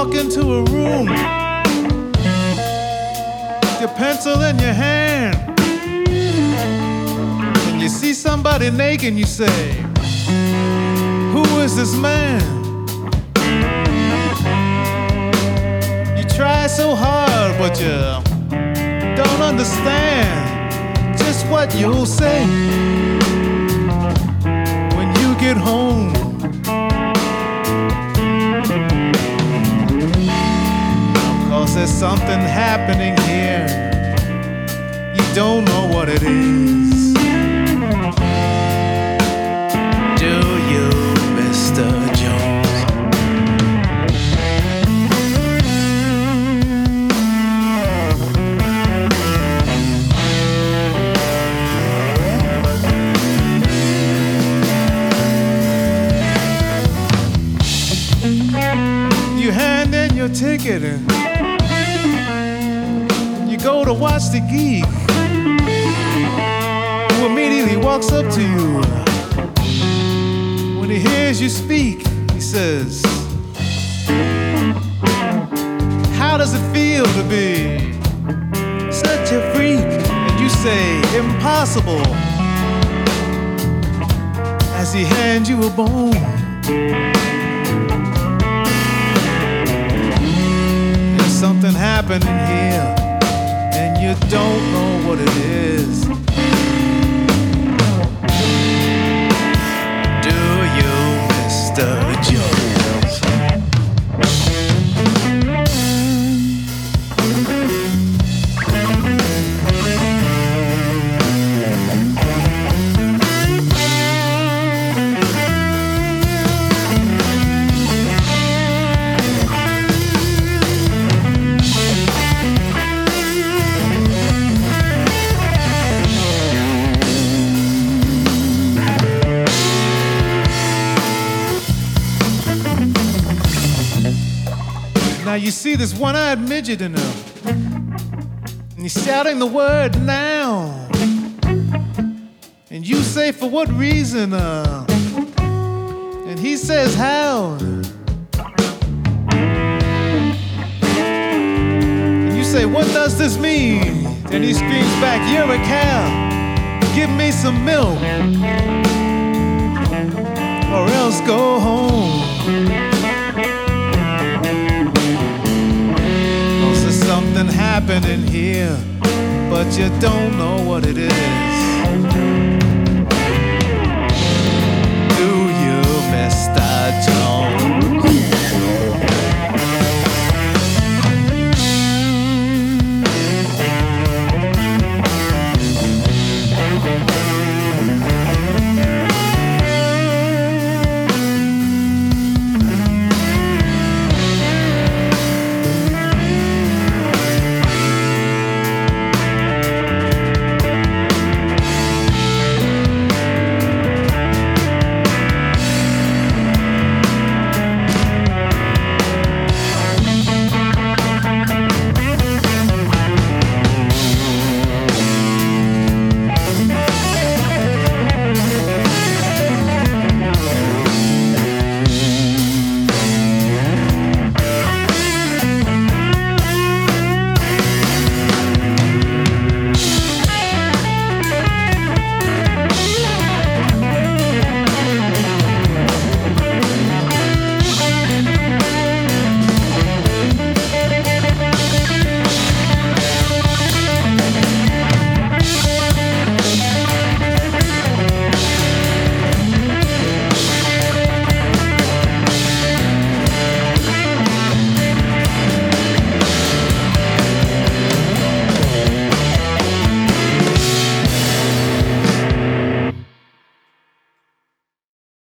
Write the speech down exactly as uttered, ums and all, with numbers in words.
walk into a room, your pencil in your hand, and you see somebody naked and you say, who is this man? You try so hard, but you don't understand just what you'll say when you get home. Cause there's something happening here, you don't know what it is. Do you, Mister Jones? You hand in your ticket and you go to watch the geek, who immediately walks up to you. When he hears you speak, he says, how does it feel to be such a freak? And you say, impossible, as he hands you a bone. There's something happening here, and you don't know what it is. Do you, Mister Jones? Now you see this one-eyed midget in him, and he's shouting the word now. And you say, for what reason? Uh, and he says, how? And you say, what does this mean? And he screams back, you're a cow, give me some milk, or else go home. Something happening here, but you don't know what it is. Do you, Mister Jones?